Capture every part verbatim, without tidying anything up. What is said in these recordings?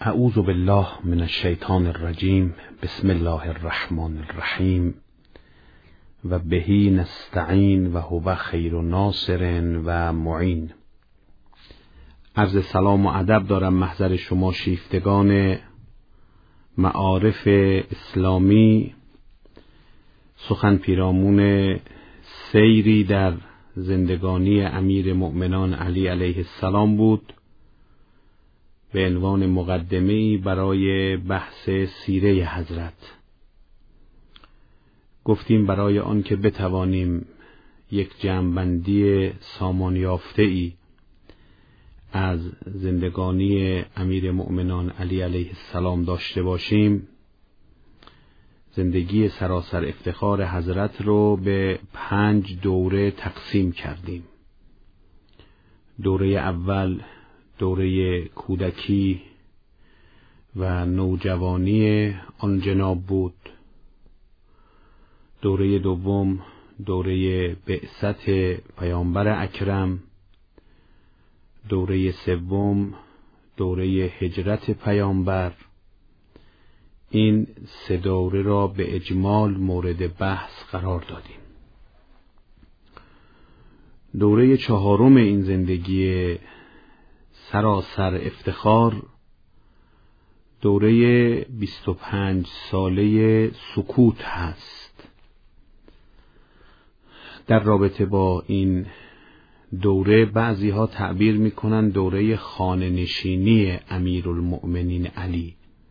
اعوذ بالله من الشیطان الرجیم. بسم الله الرحمن الرحیم. و بهی نستعین و هو خیر ناصر و معین. عرض سلام و ادب دارم محضر شما شیفتگان معارف اسلامی. سخن پیرامون سیری در زندگانی امیر مؤمنان علی علیه السلام بود به عنوان مقدمه‌ای برای بحث سیره حضرت. گفتیم برای آن که بتوانیم یک جمع‌بندی سامان یافته‌ای از زندگانی امیر مؤمنان علی علیه السلام داشته باشیم، زندگی سراسر افتخار حضرت رو به پنج دوره تقسیم کردیم. دوره اول دوره کودکی و نوجوانی آن جناب بود. دوره دوم دوره بعثت پیامبر اکرم. دوره سوم دوره هجرت پیامبر. این سه دوره را به اجمال مورد بحث قرار دادیم. دوره چهارم این زندگی سراسر افتخار دوره بیست و پنج ساله سکوت هست. در رابطه با این دوره بعضی ها تعبیر میکنن دوره خانه نشینی امیرالمؤمنین علی.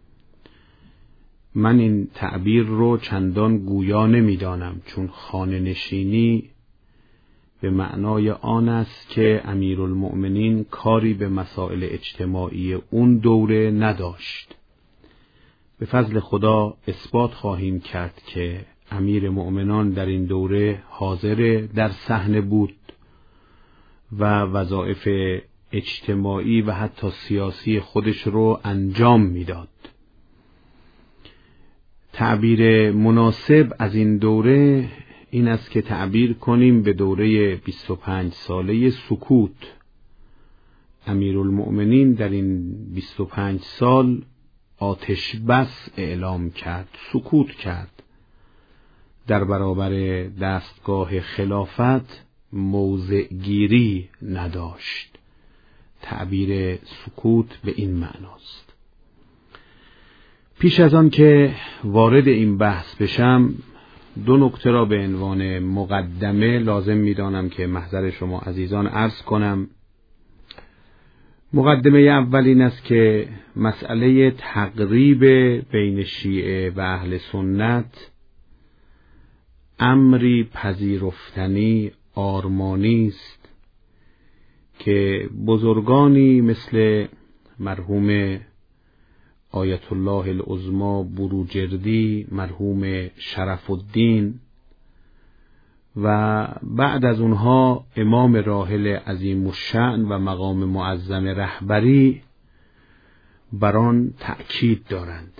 من این تعبیر رو چندان گویا نمیدانم، چون خانه نشینی به معنای آن است که امیرالمؤمنین کاری به مسائل اجتماعی اون دوره نداشت. به فضل خدا اثبات خواهیم کرد که امیر مؤمنان در این دوره حاضر در صحنه بود و وظایف اجتماعی و حتی سیاسی خودش رو انجام میداد. تعبیر مناسب از این دوره این است که تعبیر کنیم به دوره بیست و پنج ساله سکوت. امیرالمؤمنین در این بیست و پنج سال آتش بس اعلام کرد، سکوت کرد. در برابر دستگاه خلافت موضع گیری نداشت. تعبیر سکوت به این معناست. پیش از آن که وارد این بحث بشم، دو نکته را به عنوان مقدمه لازم می‌دانم که محضر شما عزیزان عرض کنم. مقدمه اول این است که مسئله تقریب بین شیعه و اهل سنت امری پذیرفتنی آرمانی است که بزرگانی مثل مرحوم آیت الله العظمی بروجردی، مرحوم شرف الدین و بعد از اونها امام راحل عظیم الشأن و مقام معظم رهبری بر آن تأکید دارند.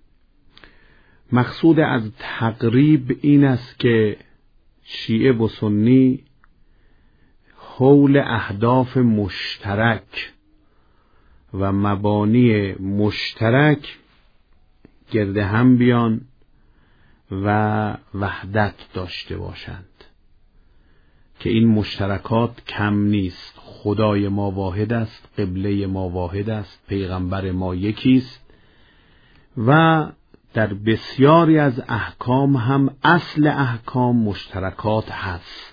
مقصود از تقریب این است که شیعه و سنی حول اهداف مشترک و مبانی مشترک گرد هم بیان و وحدت داشته باشند که این مشترکات کم نیست. خدای ما واحد است، قبله ما واحد است، پیغمبر ما یکی است و در بسیاری از احکام هم اصل احکام مشترکات هست.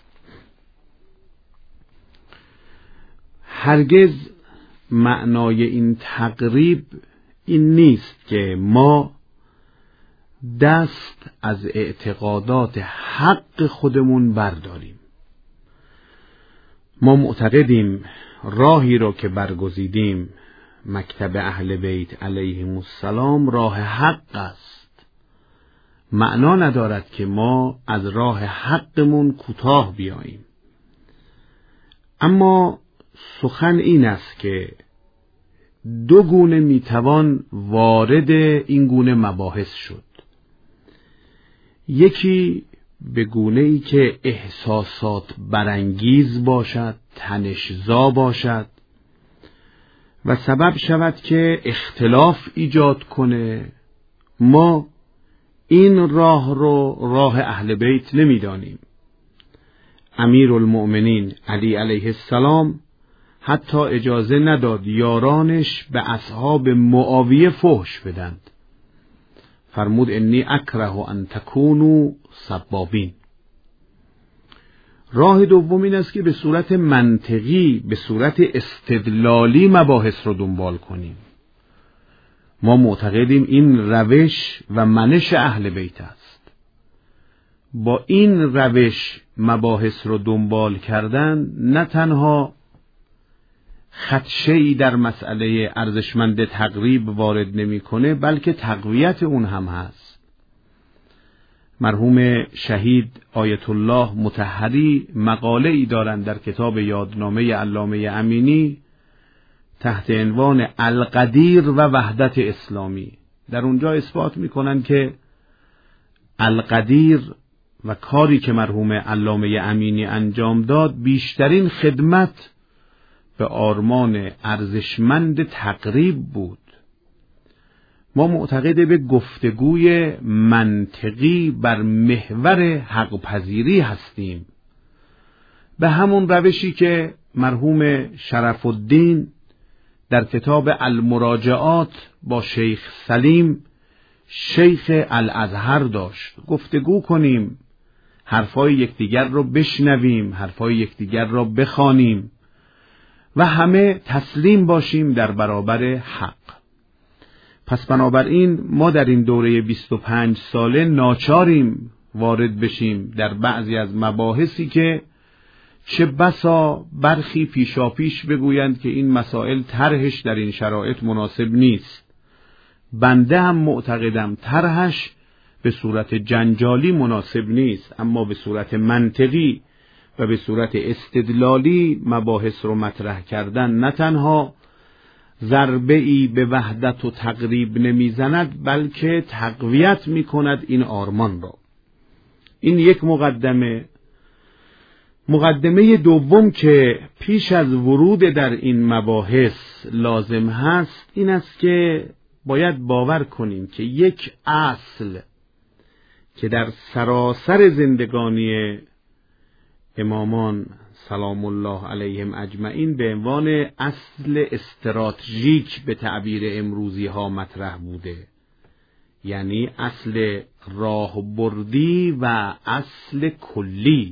هرگز معنای این تقریب این نیست که ما دست از اعتقادات حق خودمون برداریم. ما معتقدیم راهی را که برگزیدیم، مکتب اهل بیت علیهم السلام، راه حق است. معنا ندارد که ما از راه حقمون کوتاه بیاییم. اما سخن این است که دو گونه میتوان وارد این گونه مباحث شد. یکی به گونه‌ای که احساسات برانگیز باشد، تنش‌زا باشد و سبب شود که اختلاف ایجاد کنه، ما این راه رو راه اهل بیت نمیدانیم. امیرالمؤمنین علی علیه السلام حتی اجازه نداد یارانش به اصحاب معاویه فحش بدند. فرمود انی اکره ان تکونوا سبابین. راه دوم این است که به صورت منطقی، به صورت استدلالی مباحث رو دنبال کنیم. ما معتقدیم این روش و منش اهل بیت است. با این روش مباحث رو دنبال کردن نه تنها خدشه‌ای در مسئله ارزشمند تقریب وارد نمی‌کنه، بلکه تقویت اون هم هست. مرحوم شهید آیت الله مطهری مقاله ای دارند در کتاب یادنامه علامه امینی تحت عنوان القدیر و وحدت اسلامی. در اونجا اثبات می‌کنند که القدیر و کاری که مرحوم علامه امینی انجام داد بیشترین خدمت به آرمان ارزشمند تقریب بود. ما معتقد به گفتگوی منطقی بر محور حق پذیری هستیم، به همون روشی که مرحوم شرف الدین در کتاب المراجعات با شیخ سلیم شیخ الازهر داشت. گفتگو کنیم، حرفای یکدیگر رو بشنویم، حرفای یکدیگر رو بخوانیم و همه تسلیم باشیم در برابر حق. پس بنابراین ما در این دوره بیست و پنج ساله ناچاریم وارد بشیم در بعضی از مباحثی که چه بسا برخی پیشاپیش بگویند که این مسائل طرحش در این شرایط مناسب نیست. بنده هم معتقدم طرحش به صورت جنجالی مناسب نیست، اما به صورت منطقی و به صورت استدلالی مباحث رو مطرح کردن نه تنها ضربه‌ای به وحدت و تقریب نمیزند، بلکه تقویت میکند این آرمان را. این یک مقدمه. مقدمه دوم که پیش از ورود در این مباحث لازم هست این است که باید باور کنیم که یک اصل که در سراسر زندگانی امامان سلام الله علیهم اجمعین به عنوان اصل استراتژیک به تعبیر امروزی ها مطرح بوده، یعنی اصل راهبردی و اصل کلی،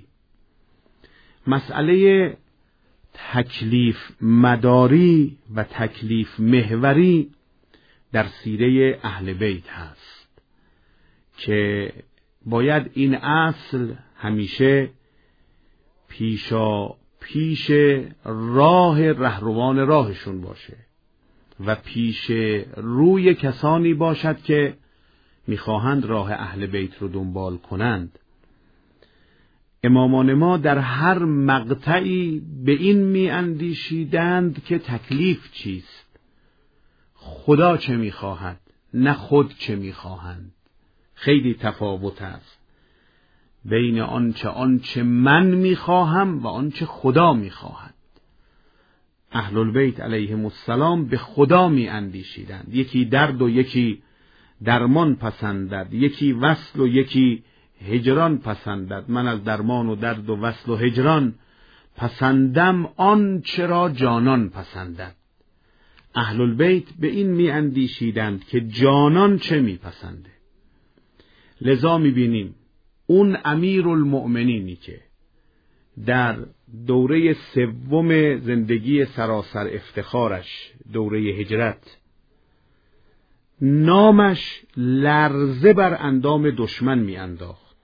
مسئله تکلیف مداری و تکلیف محوری در سیره اهل بیت هست که باید این اصل همیشه پیشا پیش راه رهروان راهشون باشه و پیش روی کسانی باشد که میخواهند راه اهل بیت رو دنبال کنند. امامان ما در هر مقطعی به این می اندیشیدند که تکلیف چیست، خدا چه میخواهد، نه خود چه میخواهند. خیلی تفاوت است بین آنچه آنچه من میخواهم و آنچه خدا میخواهد. اهل البیت علیهم السلام به خدا می اندیشیدند. یکی درد و یکی درمان پسندد، یکی وصل و یکی هجران پسندد. من از درمان و درد و وصل و هجران پسندم آن چرا جانان پسندد. اهل البیت به این می اندیشیدند که جانان چه می پسنده. لذا می بینیم اون امیرالمؤمنینی که در دوره سوم زندگی سراسر افتخارش، دوره هجرت، نامش لرزه بر اندام دشمن می انداخت،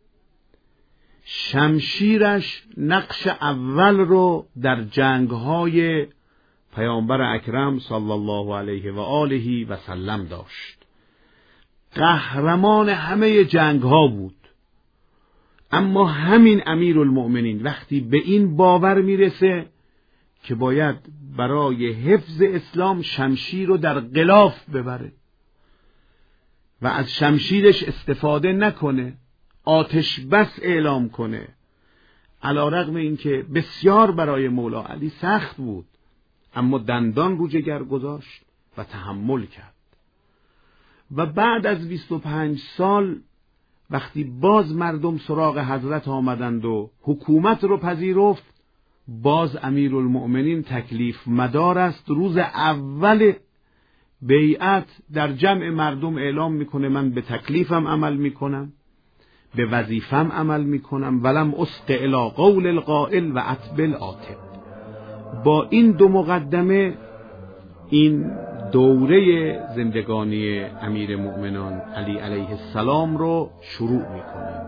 شمشیرش نقش اول رو در جنگهای پیامبر اکرم صلی الله علیه و آله و سلم داشت، قهرمان همه جنگها بود. اما همین امیرالمؤمنین وقتی به این باور میرسه که باید برای حفظ اسلام شمشیر رو در غلاف ببره و از شمشیرش استفاده نکنه، آتش بس اعلام کنه، علی رغم اینکه بسیار برای مولا علی سخت بود، اما دندان رو جگر گذاشت و تحمل کرد. و بعد از بیست و پنج سال وقتی باز مردم سراغ حضرت آمدند و حکومت رو پذیرفت، باز امیرالمؤمنین تکلیف مدار است. روز اول بیعت در جمع مردم اعلام میکنه من به تکلیفم عمل میکنم، به وظیفم عمل میکنم، ولم اسق الی قول القائل و اتبع العاتب. با این دو مقدمه این دوره زندگانی امیر مؤمنان علی علیه السلام رو شروع میکنه.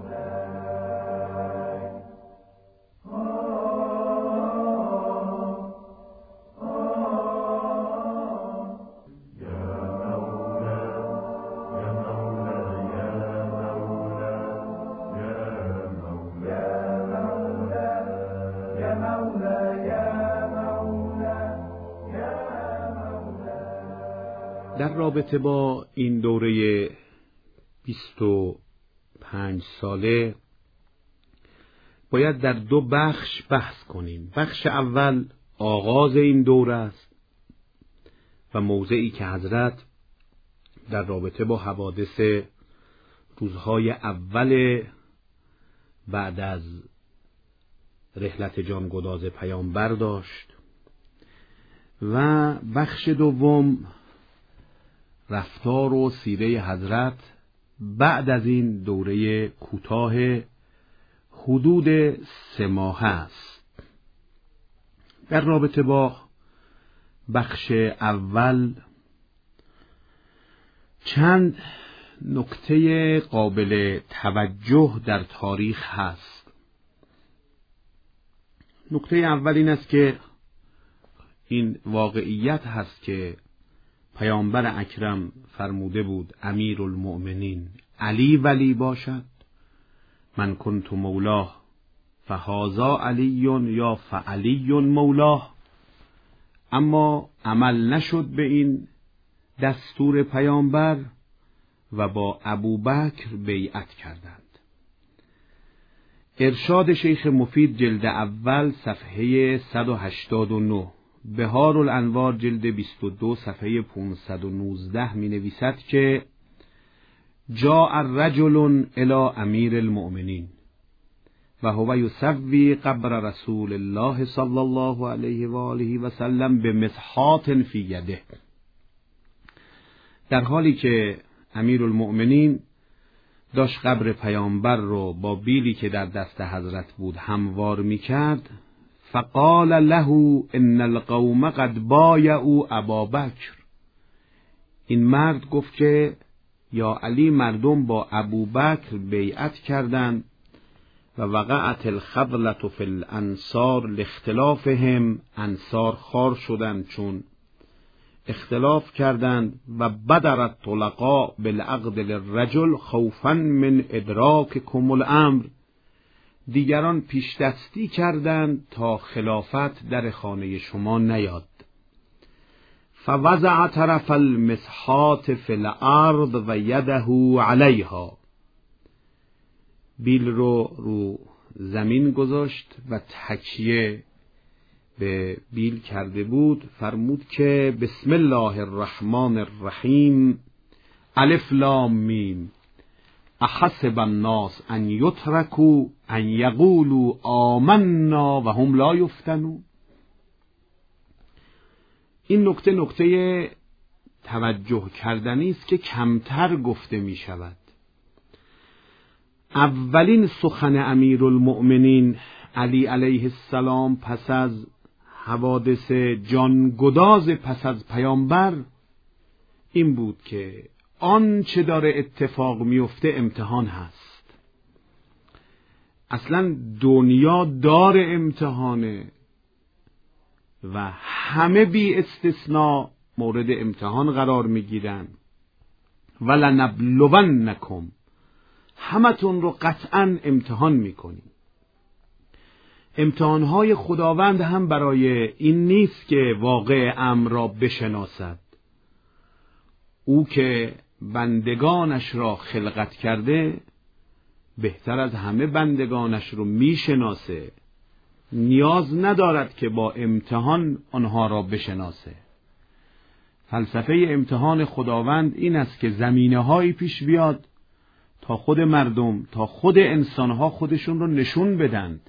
در رابطه با این دوره بیست و پنج ساله باید در دو بخش بحث کنیم. بخش اول آغاز این دوره است و موضعی که حضرت در رابطه با حوادث روزهای اول بعد از رحلت جانگداز پیامبر داشت، و بخش دوم رفتار و سیره حضرت بعد از این دوره کوتاه حدود سه ماه است. در رابطه با بخش اول چند نکته قابل توجه در تاریخ هست. نکته اول این است که این واقعیت هست که پیامبر اکرم فرموده بود امیرالمؤمنین علی ولی باشد، من کنت مولاه فهذا علی یا فعلی مولاه. اما عمل نشد به این دستور پیامبر و با ابوبکر بیعت کردند. ارشاد شیخ مفید جلد اول صفحه صد و هشتاد و نه، بهار الانوار جلد بیست و دو صفحه پانصد و نوزده می نویسد که جاء الرجل الی امیر المؤمنین و هو یسوی قبر رسول الله صلی الله علیه و آله و سلم بمسحات فی یده. در حالی که امیرالمؤمنین داشت قبر پیامبر رو با بیلی که در دست حضرت بود هموار می کرد، فقال له ان القوم قد بایعوا ابابکر. این مرد گفت که یا علی مردم با ابوبکر بیعت کردند و وقعت الخبلة فی الانصار لاختلافهم، انصار خار شدند چون اختلاف کردند، و بدر الطلقاء بالعقد للرجل خوفا من ادراککم الامر. دیگران پیش دستی کردند تا خلافت در خانه شما نیاد. فوضع طرف المسحات فی الارض و یده علیها. بیل رو رو زمین گذاشت و تکیه به بیل کرده بود. فرمود که بسم الله الرحمن الرحیم الف لام میم احسب الناس ان یترکوا ان یقولوا آمنا و هم لا یفتنون. این نکته نکته توجه کردنی است که کمتر گفته می شود. اولین سخن امیرالمؤمنین علی علیه السلام پس از حوادث جانگداز پس از پیامبر این بود که آن چه داره اتفاق میفته امتحان هست. اصلا دنیا دار امتحانه و همه بی استثناء مورد امتحان قرار میگیرن. ولنبلونکم، همتون رو قطعا امتحان میکنیم. امتحانهای خداوند هم برای این نیست که واقع امر را بشناسد. او که بندگانش را خلقت کرده بهتر از همه بندگانش رو میشناسه نیاز ندارد که با امتحان آنها را بشناسه. فلسفه امتحان خداوند این است که زمینه‌هایی پیش بیاد تا خود مردم، تا خود انسانها خودشون رو نشون بدند،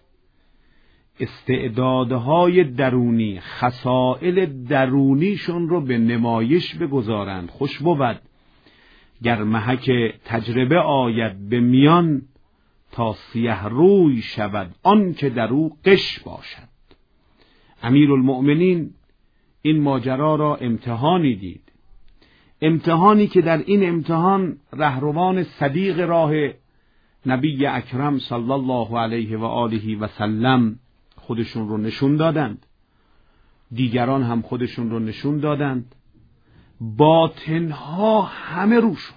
استعدادهای درونی، خصائل درونیشون رو به نمایش بگذارند. خوش بود گر محک تجربه آید به میان، تا سیه روی شود آن که در او غش باشد. امیرالمؤمنین این ماجرا را امتحانی دید، امتحانی که در این امتحان رهروان صدیق راه نبی اکرم صلی الله علیه و آله و سلم خودشون رو نشون دادند، دیگران هم خودشون رو نشون دادند، باطنها همه رو شد.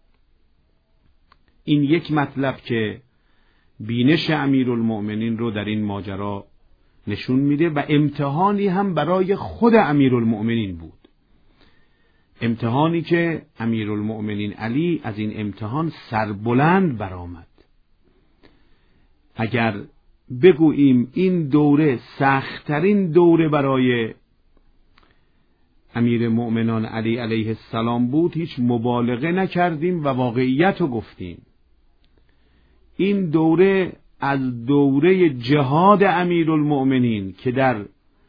این یک مطلب که بینش امیرالمؤمنین رو در این ماجرا نشون میده و امتحانی هم برای خود امیرالمؤمنین بود، امتحانی که امیرالمؤمنین علی از این امتحان سربلند برآمد. اگر بگوییم این دوره سخت‌ترین دوره برای امیر مؤمنان علی علیه السلام بود، هیچ مبالغه نکردیم و واقعیت رو گفتیم. این دوره از دوره جهاد امیرالمؤمنین که در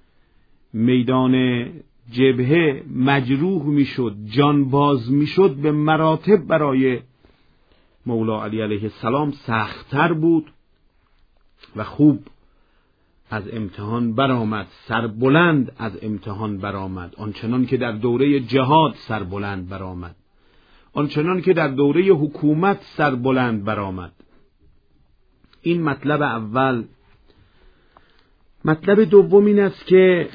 میدان جبهه مجروح میشد، جانباز میشد، به مراتب برای مولا علی علیه السلام سخت‌تر بود و خوب از امتحان برآمد، سربلند از امتحان برآمد، آنچنان که در دوره جهاد سربلند برآمد، آنچنان که در دوره حکومت سربلند برآمد. این مطلب اول. مطلب دوم این است که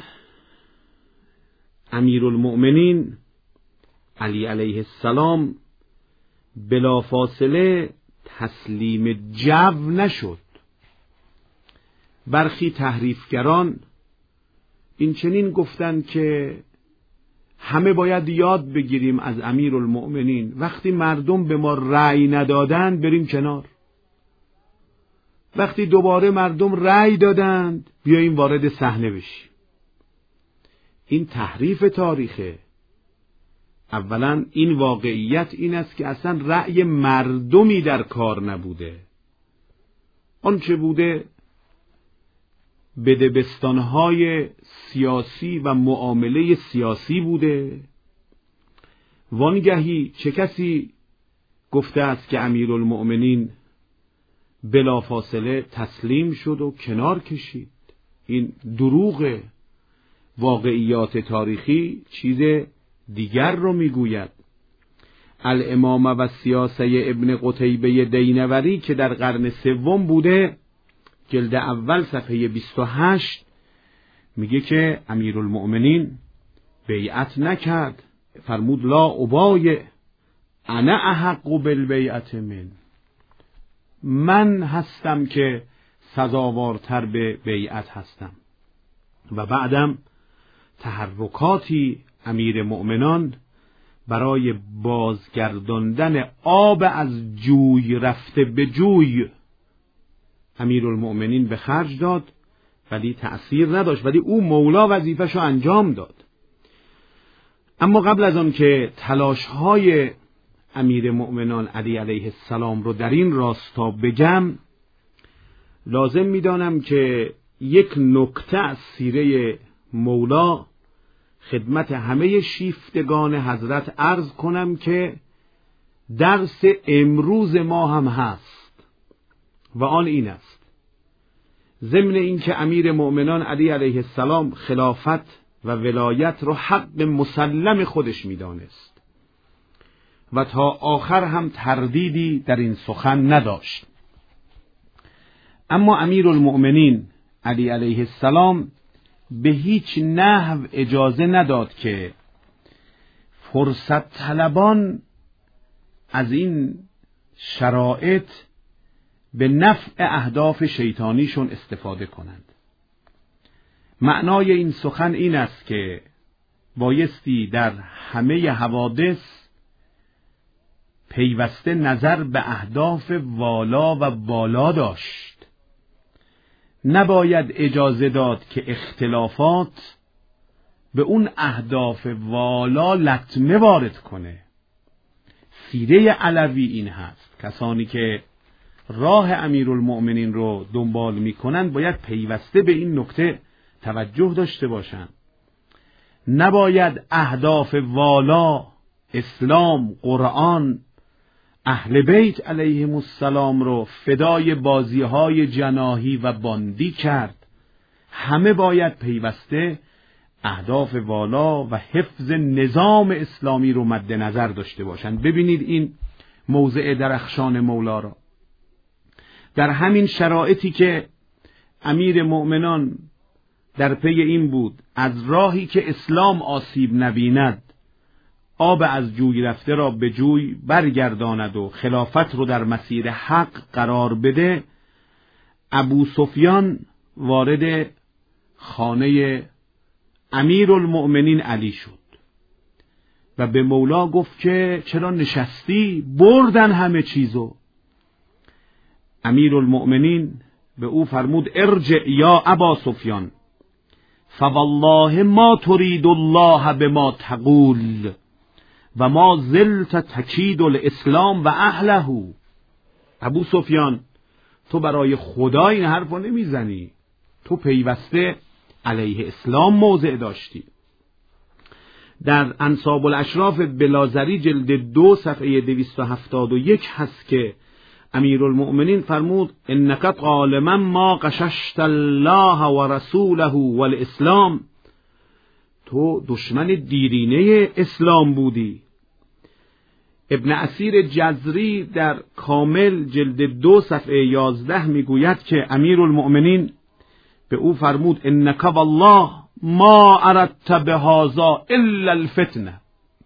امیرالمؤمنین علی علیه السلام بلافاصله تسلیم جو نشد. برخی تحریفگران این چنین گفتند که همه باید یاد بگیریم از امیرالمؤمنین، وقتی مردم به ما رأی ندادند بریم کنار، وقتی دوباره مردم رأی دادند بیاییم وارد صحنه بشیم. این تحریف تاریخه. اولا این واقعیت این است که اصلا رأی مردمی در کار نبوده، آنچه بوده بدبستانهای سیاسی و معامله سیاسی بوده. وانگهی چه کسی گفته است که امیرالمؤمنین بلافاصله تسلیم شد و کنار کشید؟ این دروغه. واقعیات تاریخی چیز دیگر رو میگوید. الامامه و سیاسه ابن قتیبه دینوری که در قرن سوم بوده، جلد اول صفحه بیست و هشت میگه که امیرالمؤمنین بیعت نکرد، فرمود لا ابایع انا احق بالبیعت من، من هستم که سزاوارتر به بیعت هستم. و بعدم تحرکاتی امیر مؤمنان برای بازگرداندن آب از جوی رفته به جوی امیرالمؤمنین به خرج داد، ولی تأثیر نداشت، ولی او مولا وظیفه‌شو انجام داد. اما قبل از آن که تلاش‌های امیر مؤمنان علی علیه السلام رو در این راستا بگم، لازم می‌دانم که یک نکته از سیره مولا خدمت همه شیفتگان حضرت عرض کنم که درس امروز ما هم هست و آن این است: ضمن این که امیر مؤمنان علی علیه السلام خلافت و ولایت رو حق مسلم خودش می‌دانست و تا آخر هم تردیدی در این سخن نداشت، اما امیرالمؤمنین علی علیه السلام به هیچ نحو اجازه نداد که فرصت طلبان از این شرایط به نفع اهداف شیطانیشون استفاده کنند. معنای این سخن این است که بایستی در همه حوادث پیوسته نظر به اهداف والا و بالا داشت نباید اجازه داد که اختلافات به اون اهداف والا لطمه وارد کنه. سیره علوی این هست. کسانی که راه امیرالمؤمنین رو دنبال میکنند باید پیوسته به این نکته توجه داشته باشند. نباید اهداف والا، اسلام، قرآن، اهل بیت علیهم السلام رو فدای بازیهای جناحی و باندی کرد. همه باید پیوسته اهداف والا و حفظ نظام اسلامی رو مد نظر داشته باشند. ببینید این موضع درخشان مولا را. در همین شرایطی که امیر مؤمنان در پی این بود از راهی که اسلام آسیب نبیند آب از جوی رفته را به جوی برگرداند و خلافت رو در مسیر حق قرار بده، ابو سفیان وارد خانه امیرالمؤمنین علی شد و به مولا گفت که چرا نشستی؟ بردن همه چیزو. امیرالمؤمنین به او فرمود ارجع یا ابا سفیان فوالله ما ترید الله بما تقول و ما زلت تکید الاسلام و اهله. ابو سفیان تو برای خدا این حرفو نمیزنی، تو پیوسته علیه اسلام موضع داشتی. در انساب الاشراف بلازری جلد دو صفحه دویست و هفتاد و یک هست که امیرالمؤمنین فرمود انک غالما ما قششت الله و رسوله والاسلام، تو دشمن دیرینه اسلام بودی. ابن اسیر جزری در کامل جلد دو صفحه یازده میگوید که امیرالمؤمنین به او فرمود انک والله ما اردت بهذا الا الفتنه.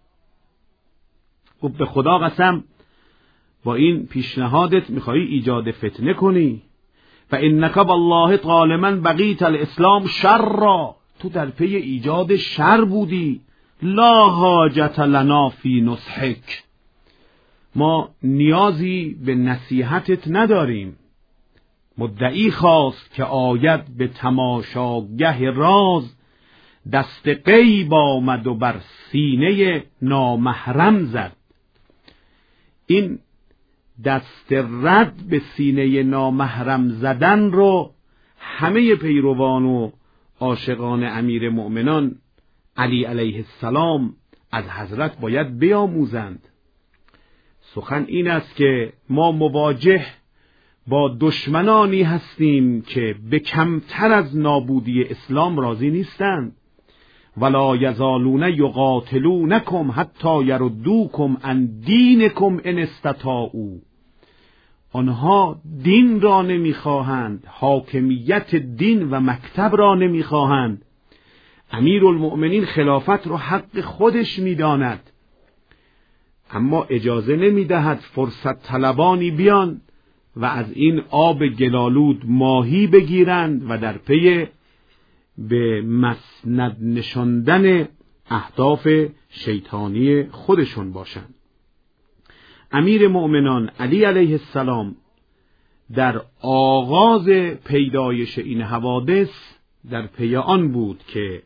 و به خدا قسم با این پیشنهادت میخوایی ایجاد فتنه کنی. و انک والله غالما بقیت الاسلام شر، تو در پی ایجاد شر بودی. لا حاجت لنا فی نصحک، ما نیازی به نصیحتت نداریم. مدعی خواست که آید به تماشاگه راز، دست غیب آمد و بر سینه نامحرم زد. این دست رد به سینه نامحرم زدن رو همه پیروان و عاشقان امیر مؤمنان علی علیه السلام از حضرت باید بیاموزند. سخن این است که ما مواجه با دشمنانی هستیم که به کمتر از نابودی اسلام راضی نیستند. ولا یزالون یقاتلونکم حتی یردوکم عن دینکم ان استطاعوا. آنها دین را نمیخواهند، حاکمیت دین و مکتب را نمیخواهند. امیرالمؤمنین خلافت را حق خودش میداند، اما اجازه نمیدهد فرصت طلبانی بیان و از این آب گلالود ماهی بگیرند و در پی به مسند نشاندن اهداف شیطانی خودشون باشند. امیر مؤمنان علی علیه السلام در آغاز پیدایش این حوادث در پی آن بود که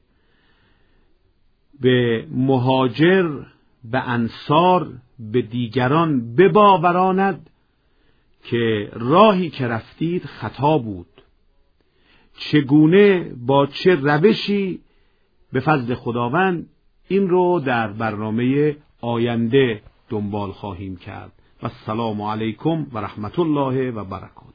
به مهاجر، به انصار، به دیگران بباوراند که راهی که رفتید خطا بود. چگونه با چه روشی به فضل خداوند این رو در برنامه آینده دنبال خواهیم کرد. و السلام علیکم و رحمت الله و برکاته.